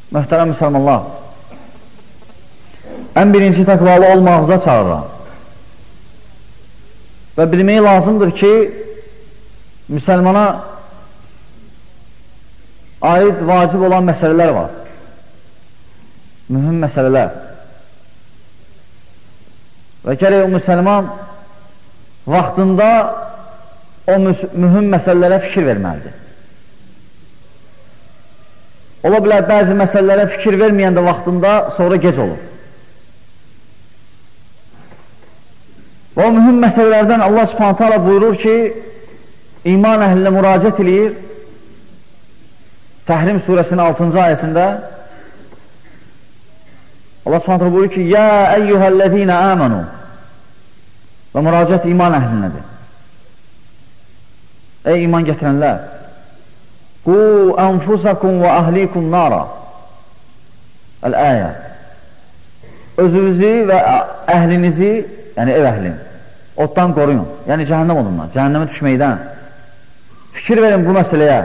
Möhtərəm müsəlmanlar, ən birinci təqvalı olmağıza çağırıram. Və bilmək lazımdır ki, müsəlmana aid vacib olan məsələlər var. Mühüm məsələlər. Və gərək o müsəlman vaxtında o mühüm məsələlərə fikir verməlidir. Ola bilər, bəzi məsələlərə fikir verməyəndə vaxtında sonra gec olur. Və o mühüm məsələlərdən Allah Subhanahu taala buyurur ki, iman əhlinə müraciət eləyir. Təhrim surəsinin 6-cı ayəsində Allah Subhanahu taala buyurur ki, ya eyyuhəl-ləzīnə əmənu. Və müraciət iman əhlinədir. Ey iman gətirənlər, qu ənfusakum və əhlikum nara. Əl-əyə. Özünüzü və əhlinizi, yəni ev əhlini, oddan qoruyun. Yəni cəhənnəm odundan, cəhənnəmə düşməkdən. Fikir verin bu məsələyə.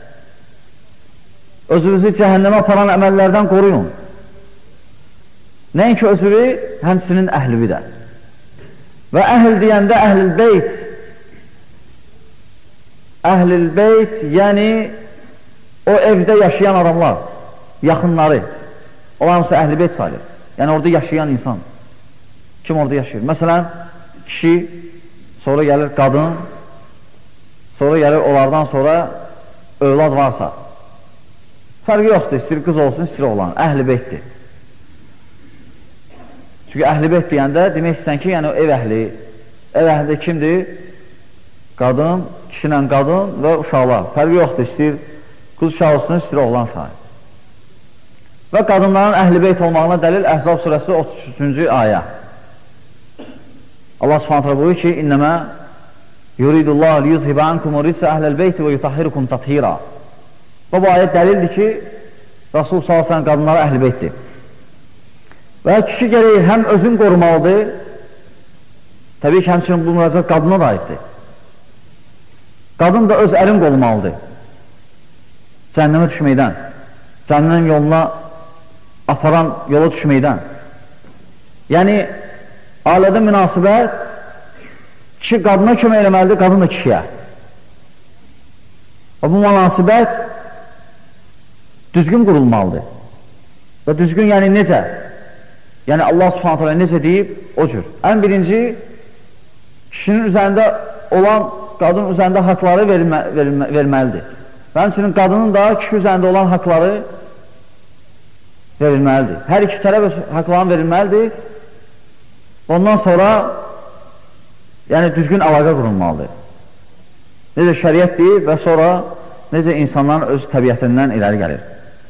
Özünüzü cəhənnəmə aparan əməllərdən qoruyun. Nəinki özünü, həmçinin əhlivi də. Və əhl deyəndə əhl-ül beyt. Əhl-ül beyt, yəni o evdə yaşayan adamlar, yaxınları. Onlar hamısı əhl-i beyt sayılır. Yəni orada yaşayan insan. Kim orada yaşayır? Məsələn, kişi, sonra gəlir qadın, sonra gəlir onlardan sonra övlad varsa. Fərqi yoxdur, istəyir qız olsun, istəyir oğlan. Əhl-i beytdir. Çünki əhl-i beyt deyəndə demək istəyən ki, yəni ev əhli. Ev əhli də kimdir? Qadın, kişilə qadın və uşaqlar. Fərqi yoxdur, istəyir qız uşaq olsun, istəyir oğlan uşağı. Və qadınların əhl-i beyt olmağına dəlil Əhzab surəsi 33-cü ayə. Allah Subhanahu buyurur ki, İnnəmə yuridullah liyuzhibə ankum rizə əhləl beyti və yutahhirukum tathira. Və bu ayət dəlildir ki, Rasul sallallahu qadınlara əhl-i beytdir. Və kişi gərək həm özün qorumalıdır, təbii ki, həmçinin bu müraciət qadına da aiddir. Qadın da öz əlin qorumalıdır. Cəhənnəmə düşməkdən, cəhənnəm yoluna aparan yola düşməkdən. Yəni, ailədə münasibət kişi qadına kömək eləməlidir, qadın da kişiyə. Və bu münasibət düzgün qurulmalıdır. Və düzgün yəni necə? Yəni Allah Subhanahu taala necə deyib? O cür. Ən birinci, kişinin üzərində olan, qadın üzərində haqları verməlidir. Və həmçinin qadının da kişi üzərində olan haqları verilməlidir. Hər iki tərəf haqlarını verilməlidir. Ondan sonra yəni düzgün əlaqə qurulmalıdır. Necə şəriətdir və sonra necə insanların öz təbiətindən irəli gəlir.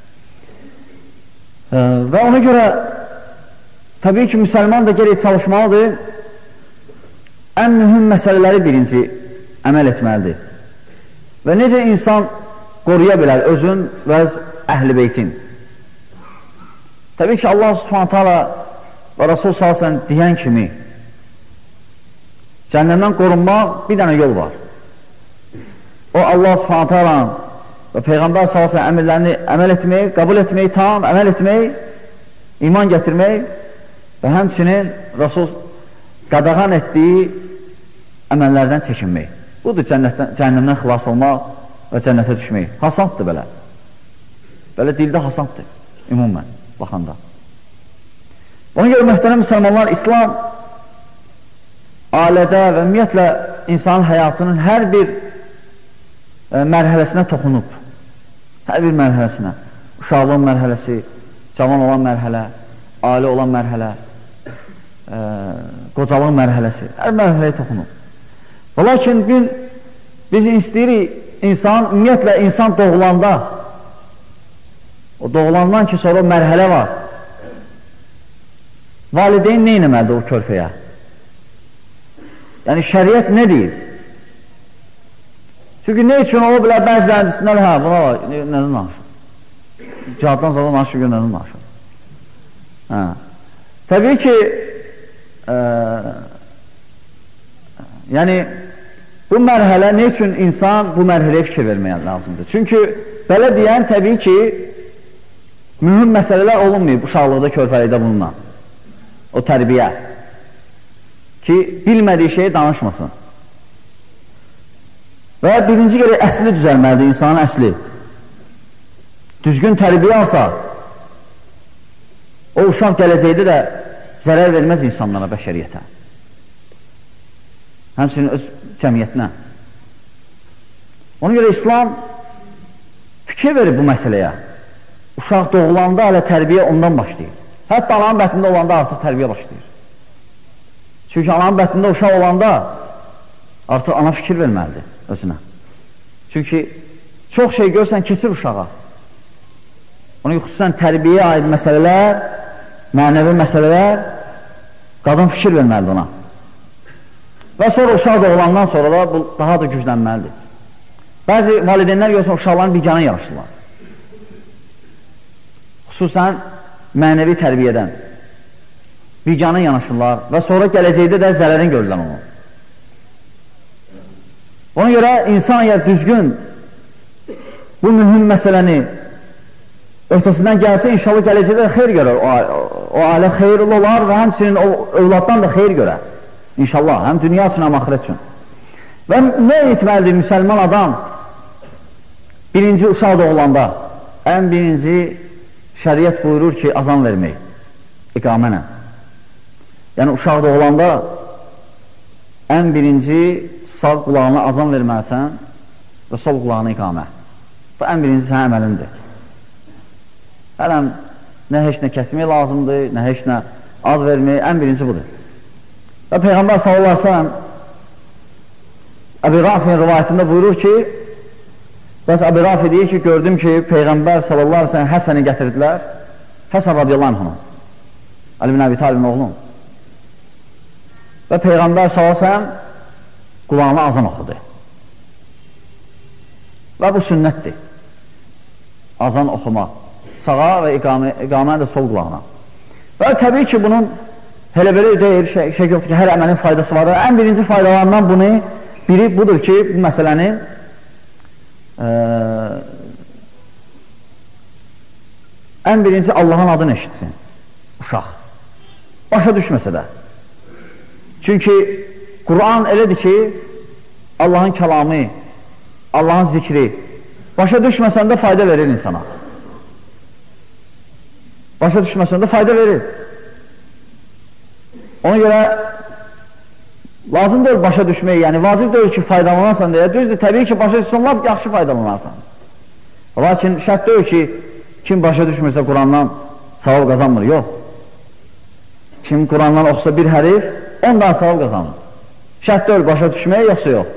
Və ona görə təbii ki, müsəlman da gərək çalışmalıdır. Ən mühüm məsələləri birinci əməl etməlidir. Və necə insan qoruya bilər özün və əhl-i beytin. Təbii ki, Allah Subhanahu taala və Rasul sallallahu əleyhi və səlləm deyən kimi cəhənnəmdən qorunmaq bir dənə yol var. O Allah Subhanahu taala və Peyğəmbər sallallahu əleyhi və səlləm əmrlərini əməl etmək, qəbul etmək, tam əməl etmək, iman gətirmək və həmçinin Rasul qadağan etdiyi əməllərdən çəkinmək. Budur cəhənnəmdən xilas olmaq və cənnətə düşmək. Hasanddır belə. Belə dildə hasanddır, ümumən baxanda. Ona görə möhtərəm müsəlmanlar, İslam ailədə və ümumiyyətlə insanın həyatının hər bir mərhələsinə toxunub. Hər bir mərhələsinə. Uşaqlığın mərhələsi, cavan olan mərhələ, ailə olan mərhələ, qocalığın mərhələsi. Hər mərhələyə toxunub. Və lakin biz istəyirik ümumiyyətlə insan doğulanda, o doğulandan ki sonra mərhələ var. Valideyn nə etməlidir o körpəyə? Yəni şəriət nə deyir? Çünki nə üçün ola bilər bəzilərin desinlər, hə, buna var, nədən danışır? Cihaddan zaten danışır, nədən danışır? Hə. Təbii ki, yəni bu mərhələ, nə üçün insan bu mərhələyə fikir verməyə lazımdır? Çünki belə deyən təbii ki, mühüm məsələlər olunmayıb uşaqlıqda, körpəlikdə bulunan. O tərbiyə. Ki, bilmədiyi şeyi danışmasın. Və birinci gərək əsli düzəlməlidir, insanın əsli. Düzgün tərbiyə alsa, o uşaq gələcəkdə də zərər verməz insanlara, bəşəriyyətə. Həmçinin öz cəmiyyətinə. Ona görə İslam fikir verir bu məsələyə. Uşaq doğulanda hələ tərbiyə ondan başlayır. Hətta ananın bətnində olanda artıq tərbiyə başlayır. Çünki ananın bətnində uşaq olanda artıq ana fikir verməlidir özünə. Çünki çox şey görsən, keçir uşağa. Ona xüsusən tərbiyə aid məsələlər, mənəvi məsələlər, qadın fikir verməlidir ona. Və sonra uşaq doğulandan sonra da bu daha da güclənməlidir. Bəzi valideynlər görsən, uşaqların biganə yanaşırlar. Xüsusən mənəvi tərbiyədən biganə yanaşırlar və sonra gələcəkdə də zərərin görürlər onu. Ona görə insan əgər düzgün bu mühüm məsələni öhtəsindən gəlsə, inşallah gələcəkdə də xeyr görər. O ailə xeyirli olar və həmçinin o övladdan da xeyir görər. İnşallah, həm dünya üçün, həm axirət üçün. Və nə etməlidir müsəlman adam birinci uşaq doğulanda? Ən birinci şəriət buyurur ki, azan vermək, iqamənə. Yəni, uşaq doğulanda ən birinci sağ qulağına azan verməlisən və sol qulağına iqamə. Bu, ən birinci sənin əməlindir. Hələm, nə heç nə kəsmək lazımdır, nə heç nə az vermək, ən birinci budur. Və Peyğəmbər sallallahu aleyhi ve sellem Əbi Rafi'nin rivayətində buyurur ki, bəs Əbi Rafi deyir ki, gördüm ki, Peyğəmbər sallallahu aleyhi ve sellem Həsəni gətirdilər, Həsən radiyallahu anhına, Ali bin Əbi Talibin oğlum. Və Peyğəmbər sallallahu aleyhi ve sellem qulağına azan oxudu. Və bu sünnətdir. Azan oxumaq. Sağa və iqamə də sol qulağına. Və təbii ki, bunun elə belə deyir, şey yoxdur ki, hər əməlin faydası var. Ən birinci faydalarından biri budur ki, bu məsələni ən birinci Allahın adını eşitsin uşaq. Başa düşməsə də. Çünki Quran elədir ki, Allahın kəlamı, Allahın zikri başa düşməsən də fayda verir insana. Başa düşməsən də fayda verir. Ona görə lazım deyil başa düşmək, yəni vacib deyil ki, faydalanarsan deyə. Düzdür, təbii ki, başa düşsənlər yaxşı faydalanarsan. Lakin şərt deyil ki, kim başa düşmürsə Qurandan savab qazanmır, yox. Kim Qurandan oxusa bir hərif, ondan savab qazanmır. Şərt deyil başa düşmək, yoxsa yox.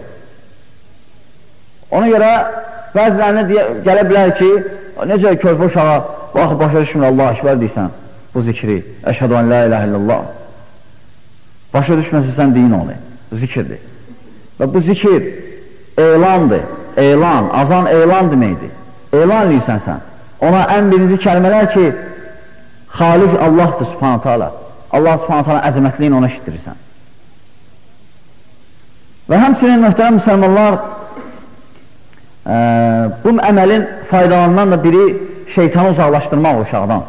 Ona görə bəzilərinə gələ bilər ki, necə körpə uşağa, bax, başa düşmür, Allah-u Ekber deysən, bu zikri, əşhədu ən la ilahe illallah. Başa düşməsə sən deyin onu, zikirdir. Və bu zikir elandır, elan, azan elan deməkdir. Elan edirsən sən. Ona ən birinci kəlmələr ki, Xaliq Allahdır subhanətə alə. Allah subhanətə alə əzəmətliyini ona işitdirirsən. Və həmçinin möhtərəm müsəlmanlar, bu əməlin faydalarından da biri şeytanı uzaqlaşdırmaq uşaqdan.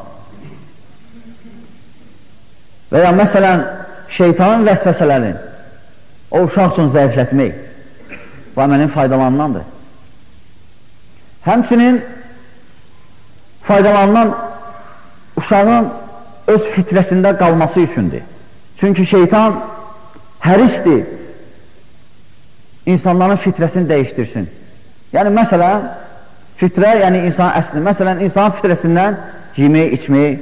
Və ya məsələn, şeytanın vəsvəsələrini o uşaq üçün zəiflətmək bu əməlin faydalarındandır. Həmçinin faydalarından uşağın öz fitrəsində qalması üçündür. Çünki şeytan hərisdir insanların fitrəsini dəyişdirsin. Yəni, məsələn, fitrə, yəni insan əsli. Məsələn, insanın fitrəsindən yemək, içmək,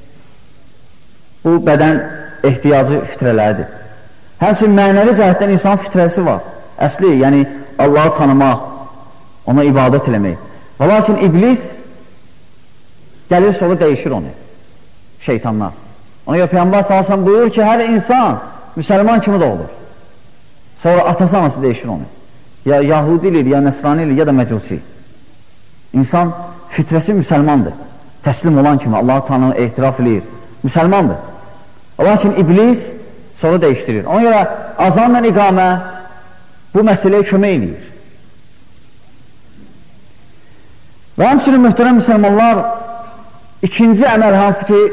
bu bədən ehtiyacı fitrələridir. Həmçin, mənəvi cəhətdən insanın fitrəsi var. Əsli, yəni Allahı tanımaq, ona ibadət eləmək. Və lakin iblis gəlir sonra dəyişir onu, şeytanlar. Ona görə Peyğəmbər sallallahu buyurur ki, hər insan müsəlman kimi də olur. Sonra atası anası dəyişir onu. Ya Yahudilir, ya Nəsranilir, ya da Məcusi. İnsan fitrəsi müsəlmandır. Təslim olan kimi Allahı tanır, ehtiraf edir. Müsəlmandır. Lakin iblis sonra dəyişdirir. Ona görə azanla iqamə bu məsələyə kömək edir. Və həmçinin möhtərəm müsəlmanlar, İkinci əməl hansı ki,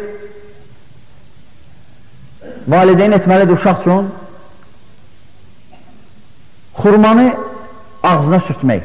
valideyn etməlidir uşaq üçün, xurmanı ağzına sürtmək.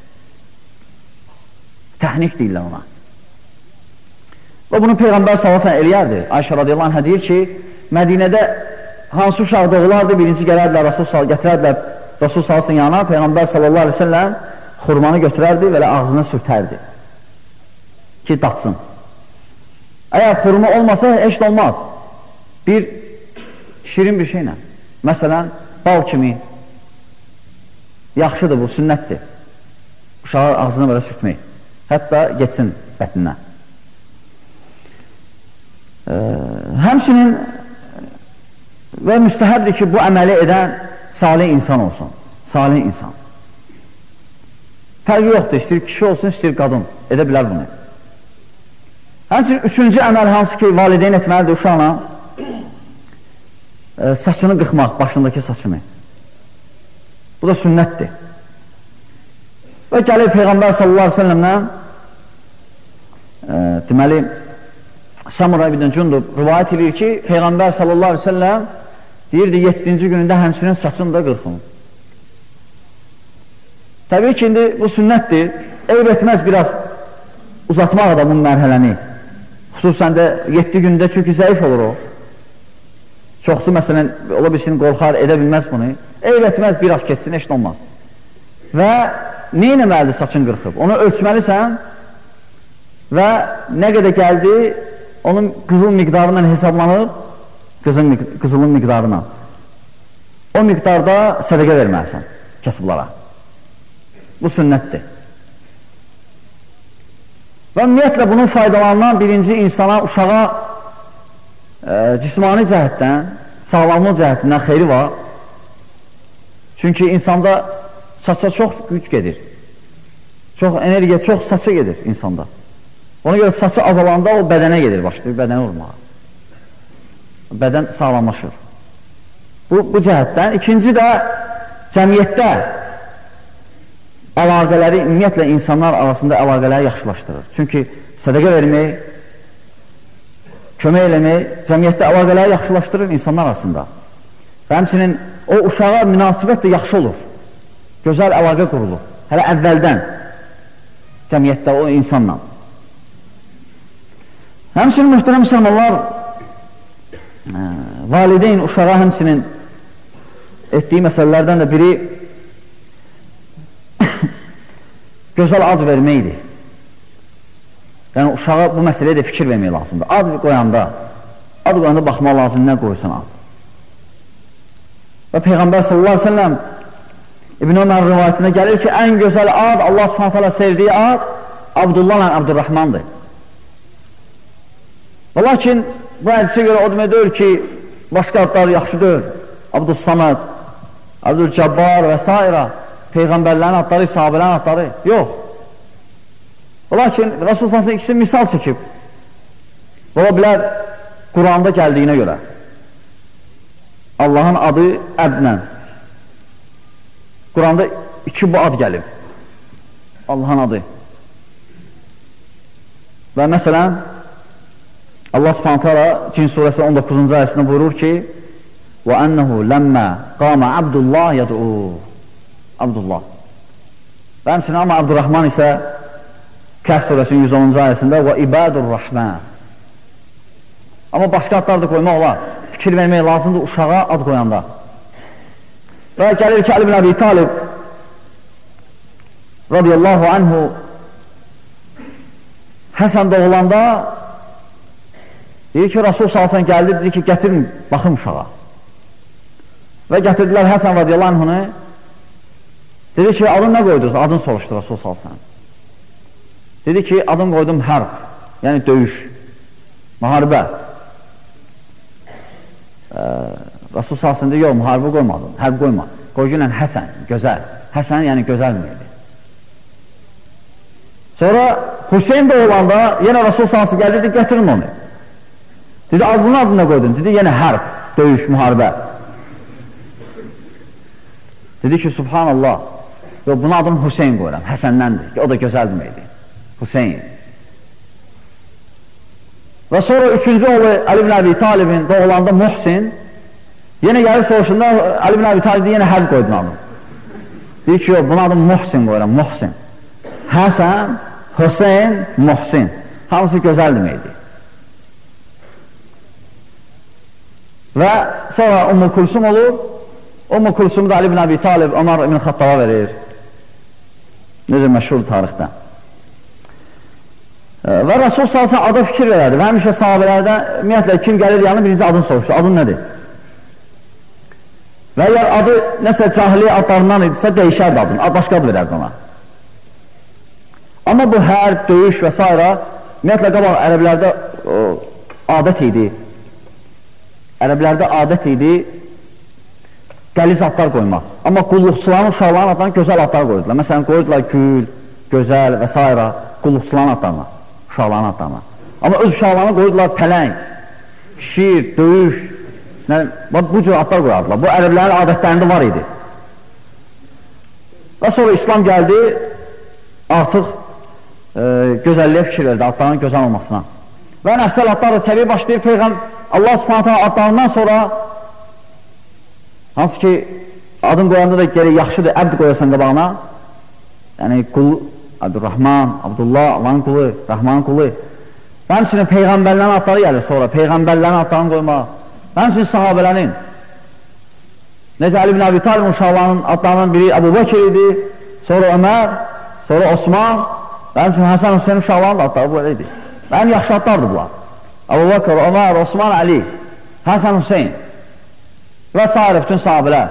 Təhnik deyirlər ona. Və bunu Peyğəmbər sallallahu əleyhi eləyərdi. Ayşə radiyallahu anhə deyir ki, Mədinədə hansı uşaq doğulardı, birinci gələrdilər, gətirərdilər Rasul sallallahu yanına, Peyğəmbər sallallahu aleyhi ve sellem xurmanı götürərdi və ağzına sürtərdi ki, datsın. Əgər xurma olmasa, heç də olmaz. Bir şirin bir şeylə, məsələn, bal kimi yaxşıdır bu, sünnətdir. Uşağı ağzına belə sürtmək. Hətta geçsin bətninə. Həmçinin və müstəhəbdir ki, bu əməli edən salih insan olsun. Salih insan. Fərqi yoxdur, istəyir kişi olsun, istəyir qadın. Edə bilər bunu. Həmçinin üçüncü əməl hansı ki, valideyn etməlidir uşaqla, saçını qıxmaq, başındakı saçını. Bu da sünnətdir. Və gəlir Peyğəmbər sallallahu aleyhi ve sellemdən deməli, Samura ibn Cundub rivayət edir ki, Peyğəmbər sallallahu aleyhi ve sellem deyirdi, 7-ci günündə həmçinin saçını da qırxın. Təbii ki, indi bu sünnətdir. Eyb etməz biraz uzatmaq adamın mərhələni. Xüsusən də 7 gündə çünki zəif olur o. Çoxsu məsələn, ola bilsin, qorxar, edə bilməz bunu. Eyb etməz, biraz keçsin, heç olmaz. Və nə eləməlidir saçın qırxıb? Onu ölçməlisən və nə qədər gəldi, onun qızıl miqdarından hesablanıb, qızılın miqdarına. O miqdarda sədəqə verməlisən kasıblara. Bu sünnətdir. Və ümumiyyətlə bunun faydalarından birinci insana, uşağa cismani cəhətdən, sağlamlıq cəhətindən xeyri var. Çünki insanda saça çox güc gedir. Çox energiya, çox saça gedir insanda. Ona görə saçı azalanda o bədənə gedir, başlayır bədənə vurmağa. Bədən sağlamlaşır. Bu cəhətdən. İkinci də cəmiyyətdə əlaqələri, ümumiyyətlə insanlar arasında əlaqələri yaxşılaşdırır. Çünki sədəqə vermək, kömək eləmək, cəmiyyətdə əlaqələri yaxşılaşdırır insanlar arasında. Və həmçinin o uşağa münasibət də yaxşı olur. Gözəl əlaqə qurulur. Hələ əvvəldən cəmiyyətdə o insanla. Həmçinin mühtərəm müsəlmanlar, valideyn uşağa həmçinin etdiyi məsələlərdən də biri gözəl ad verməkdir. Yəni, uşağa bu məsələyə də fikir vermək lazımdır. Ad qoyanda baxmaq lazım, nə qoysan ad. Və Peyğəmbər sallallahu aleyhi ve sellem İbn Ömər rivayətində gəlir ki, ən gözəl ad, Allah subhanət hələ sevdiyi ad Abdullah ilə Abdurrahmandır. Və lakin bu hədisə görə o demək deyir ki, başqa adlar yaxşı deyil. Abdüssamad, Abdülcəbbar və s. Peyğəmbərlərin adları, sahabələrin adları yox. Və lakin Rasul s.ə.v ikisi misal çəkib. Ola bilər Quranda gəldiyinə görə. Allahın adı Əbnə. Quranda iki bu ad gəlib. Allahın adı. Və məsələn, Allah subhanətə alə Cin surəsi 19-cu ayəsində buyurur ki, وَأَنَّهُ لَمَّا قَامَ عَبْدُ اللّٰهِ يَدْعُوهُ Abdullah. Və həmçinin amma Abdurrahman isə Kəhf surəsinin 110-cu ayəsində وَإِبَادُ الرَّحْمَانِ Amma başqa adlar da qoymaq olar. Fikir vermək lazımdır uşağa ad qoyanda. Və gəlir ki, Ali bin Əbi Talib radiyallahu anhu Həsən doğulanda deyir ki, Rasul salsan gəldi, dedi ki, gətirin, baxın uşağa. Və gətirdilər Həsən radiyallahu anhunu. Dedi ki, adın nə qoydunuz? Adın soruşdu Rasul salsan. Dedi ki, adın qoydum hərb, yəni döyüş, müharibə. Rasul salsan deyir, yox, müharibə qoymadım, hərb qoyma. Qoy günlə Həsən, gözəl. Həsən yəni gözəl miydi? Sonra Hüseyin doğulanda yenə Rasul salsan gəldi, dedi, gətirin onu. Dedi, bunun adını nə qoydun? Dedi, yenə hərb, döyüş, müharibə. Dedi ki, subhanallah, bunun adını Hüseyin qoyuram, Həsəndəndir ki, o da gözəl deməkdir, Hüseyin. Və sonra üçüncü oğlu Əli ibn Əbi Talibin doğulanda Muhsin, yenə gəlir soruşunda Əli ibn Əbi Talib yenə hərb qoydun adı. Deyir ki, yox, buna adım Muhsin qoyuram, Muhsin. Həsən, Hüseyin, Muhsin. Hamısı gözəl deməkdir. Və sonra Ümmü Kulsum olur. Ümmü Kulsumu da Əli ibn Əbi Talib, Ömər ibn Xattaba verir. Necə məşhur tarixdə. Və Rasul salsan ada fikir verərdi və həmişə sahabələrdə ümumiyyətlə kim gəlir yanı birinci adını soruşdu, adın nədir? Və əgər adı nəsə cahiliyə adlarından idisə dəyişərdi adını, başqa ad verərdi ona. Amma bu hərb, döyüş və s. ümumiyyətlə qabaq ərəblərdə adət idi. Ərəblərdə adət idi qəliz adlar qoymaq. Amma qulluqçuların, uşaqların adlarına gözəl adlar qoydular. Məsələn, qoydular gül, gözəl və s. qulluqçuların adlarına. Uşaqların adlarına. Amma öz uşaqlarına qoydular pələng, şir, döyüş, bu cür adlar qoyardılar. Bu ərəblərin adətlərində var idi. Və sonra İslam gəldi, artıq gözəlliyə fikir verdi, adlarının gözəl olmasına. Və nəfsəl adlar da təbii başlayır, Peyğəmbər Allah Subhanahu adlarından sonra, hansı ki adın qoyanda da gerək yaxşıdır, əbd qoyasan qabağına, yəni qul, Abdurrahman, Abdullah, Allahın qulu, Rahmanın qulu. Həmçinin Peyğəmbərlərin adları gəlir sonra, Peyğəmbərlərin adlarını qoymaq. Həmçinin sahabələrin. Necə Əli ibn Əbi Talib uşaqlarının adlarının biri Əbu Bəkir idi, sonra Ömər, sonra Osman, və həmçinin Həsən Hüseyin uşaqlarının adları bu idi. Və ən yaxşı adlardır bunlar. Əbu Bəkir, Ömər, Osman, Əli, Həsən Hüseyin və s. bütün sahabələr.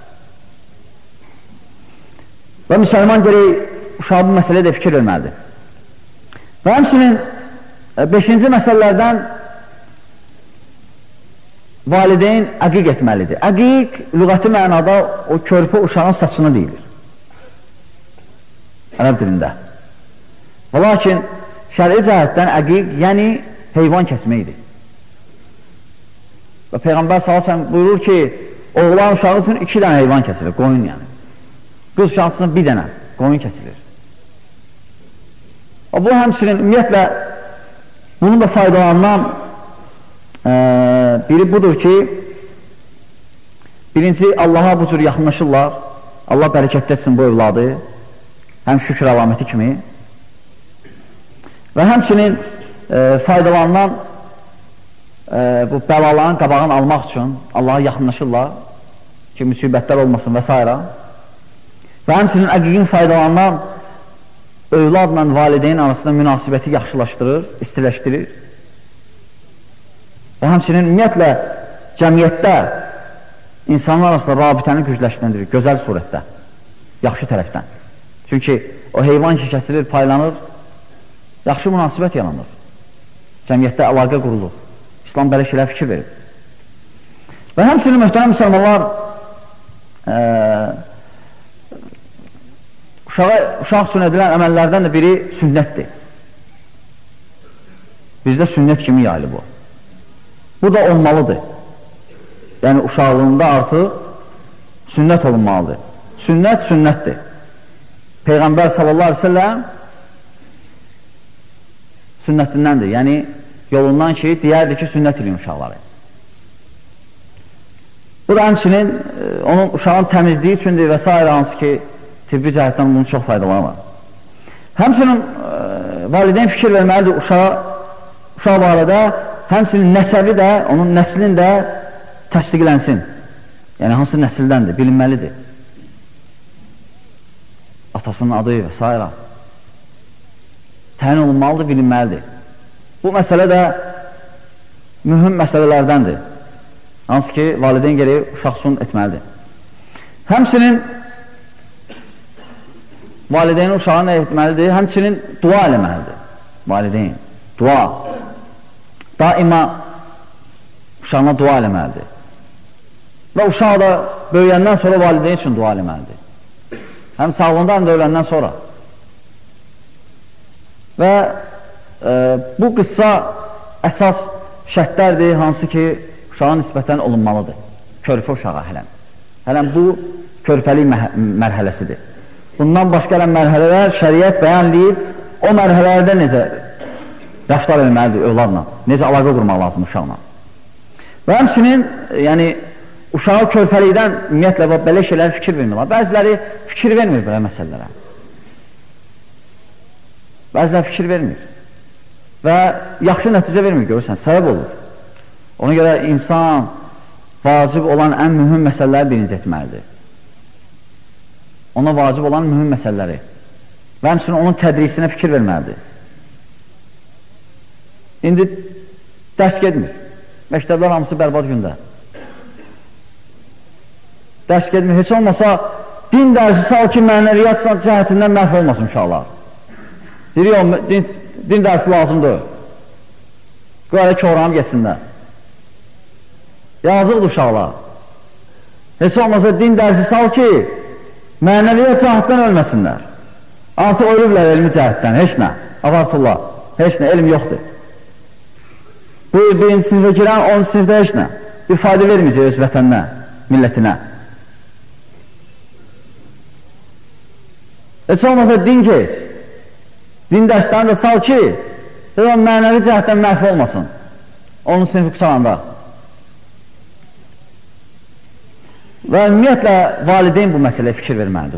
Və müsəlman gerək uşağı bu məsələyə də fikir verməlidir. Və həmçinin 5-ci məsələlərdən valideyn əqiq etməlidir. Əqiq, lüğəti mənada o körpə uşağın saçını deyilir. Ərəb dilində. Və lakin şəri cəhətdən əqiq, yəni heyvan kəsməkdir. Və Peyğəmbər s.ə.v buyurur ki, oğlan uşağı üçün 2 dənə heyvan kəsilir, qoyun yəni. Qız uşağı üçün 1 dənə qoyun kəsilir. Bu həmçinin ümumiyyətlə bunun da faydalanan biri budur ki, birinci Allaha bu cür yaxınlaşırlar, Allah bərəkət etsin bu evladı, həm şükür əlaməti kimi və həmçinin faydalanan bu bəlaların qabağını almaq üçün Allaha yaxınlaşırlar ki, müsibətlər olmasın və s. Və həmçinin əqiqin faydalanan övladla valideyn arasında münasibəti yaxşılaşdırır, istiləşdirir. Və həmçinin ümumiyyətlə cəmiyyətdə insanlar arasında rabitəni gücləşdirir, gözəl surətdə, yaxşı tərəfdən. Çünki o heyvan ki kəsilir, paylanır, yaxşı münasibət yaranır. Cəmiyyətdə əlaqə qurulur. İslam belə şeylər fikir verir. Və həmçinin möhtərəm müsəlmanlar uşaq üçün edilən əməllərdən də biri sünnətdir. Bizdə sünnət kimi yayılır bu. Bu da olmalıdır. Yəni uşaqlığında artıq sünnət olunmalıdır. Sünnət sünnətdir. Peyğəmbər sallallahu aleyhi ve sellem sünnətindəndir. Yəni yolundan ki, deyərdir ki, sünnət eləyin uşaqları. Bu da həmçinin onun uşağın təmizliyi üçündür və s. hansı ki, tibbi cəhətdən bunun çox faydaları var. Həmçinin valideyn fikir verməlidir uşaq barədə, həmçinin nəsəbi də, onun nəslin də təsdiqlənsin. Yəni, hansı nəsildəndir, bilinməlidir. Atasının adı və s. Təyin olunmalıdır, bilinməlidir. Bu məsələ də mühüm məsələlərdəndir. Hansı ki, valideyn gərək uşaq üçün etməlidir. Həmçinin valideyn uşağı nə etməlidir? Həmçinin dua eləməlidir. Valideyn, dua. Daima uşağına dua eləməlidir. Və uşaq da böyüyəndən sonra valideyn üçün dua eləməlidir. Həm sağlığında, həm də öləndən sonra. Və bu qıssa əsas şərtlərdir, hansı ki, uşağa nisbətən olunmalıdır. Körpə uşağa hələm. Hələm bu körpəlik mərhələsidir. Bundan başqa mərhələlər şəriət bəyanlayıb, o mərhələlərdə necə rəftar etməlidir övladla. Necə əlaqə qurmaq lazım uşaqla. Və həmçinin, yəni, uşağı körpəlikdən ümumiyyətlə belə şeylərə fikir vermirlər. Bəziləri fikir vermir belə məsələlərə. Bəziləri fikir vermir. Və yaxşı nəticə vermir, görürsən, səbəb olur. Ona görə insan vacib olan ən mühüm məsələləri birinci etməlidir. Ona vacib olan mühüm məsələləri. Və həmçinin onun tədrisinə fikir verməlidir. İndi dərs gedmir. Məktəblər hamısı bərbad gündə. Dərs gedmir. Heç olmasa din dərsi sal ki, mənəviyyat cəhətindən məhv olmasın uşaqlar. Deyir, din dərsi lazımdır. Qoyarək oranı getsinlər. Yazıqdır uşaqlar. Heç olmasa din dərsi sal ki, mənəviyyat cəhətdən ölməsinlər. Artıq ölürlər elmi cəhətdən, heç nə. Abartırlar, heç nə, elm yoxdur. Bu il birinci sinifə girən, 10 sinifdə heç nə. Bir fayda verməyəcək öz vətəninə, millətinə. Heç olmasa din geç. Din dərslərini də sal ki, mənəvi cəhətdən məhv olmasın. 10 sinifi qutaranda. Və ümumiyyətlə, valideyn bu məsələyə fikir verməlidir.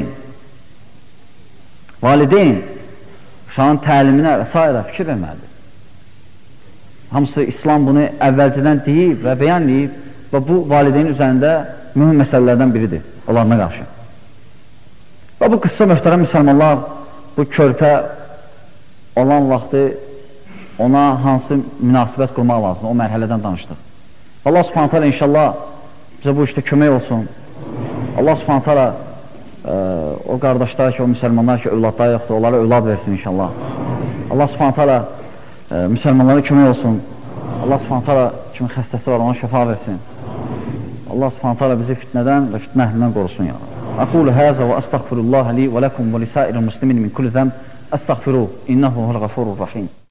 Valideyn uşağın təliminə və s. fikir verməlidir. Hamısı İslam bunu əvvəlcədən deyib və bəyan deyib və bu valideyn üzərində mühüm məsələlərdən biridir, onlarına qarşı. Və bu qıssa möhtərəm müsəlmanlar, bu körpə olan vaxtı ona hansı münasibət qurmaq lazım, o mərhələdən danışdıq. Allah subhanət hələ inşallah bizə bu işdə kömək olsun. Allah subhanət hələ o qardaşlar ki, o müsəlmanlar ki, övladları yoxdur, onlara övlad versin inşallah. Allah subhanət hələ müsəlmanlara kömək olsun. Allah subhanət hələ kimin xəstəsi var, ona şəfa versin. Allah subhanət hələ bizi fitnədən və fitnə əhlindən qorusun ya. Aqulu həzə və əstəğfirullah li və ləkum və lisəiril muslimin min kulli zəm əstəğfiruh, innəhu hul-ğafurur rahim.